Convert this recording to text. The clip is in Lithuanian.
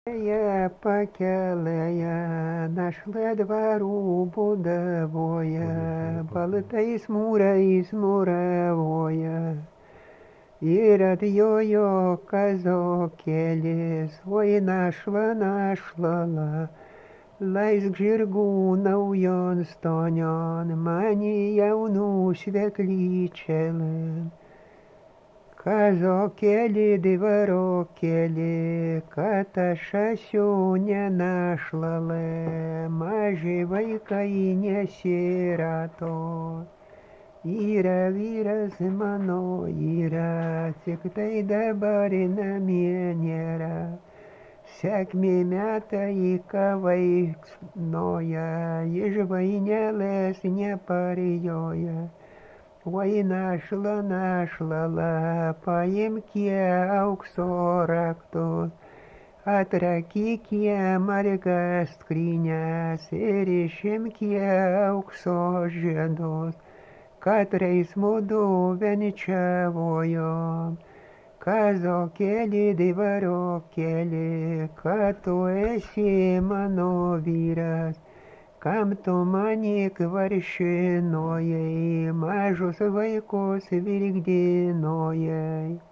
Jie pakelėje, našlė dvarų būdavoje, baltais mūrais mūravoje. Ir atjojo kazokėlis, oi našla, našlala, leisk žirgų naujon stonion, mani jaunų šveklyčelin. Kazokėli, dvarokėli, kad aš esu nenašlalė, maži vaikai nesirato. Yra vyras mano, yra, tik tai dabar namie nėra. Sėkmė metai, ką vaiksnoja, iš vainelės neparijoja. Oi našla, našlala, paimkie aukso raktus, atrakykie margas skrynias ir išimkie aukso žiedus, katrais mudu venčiavojom. Kazokėli, dvarokėli, kad tu esi mano vyras. Kam tu mani kvaršinojai, mažus vaikus vilkdinojai.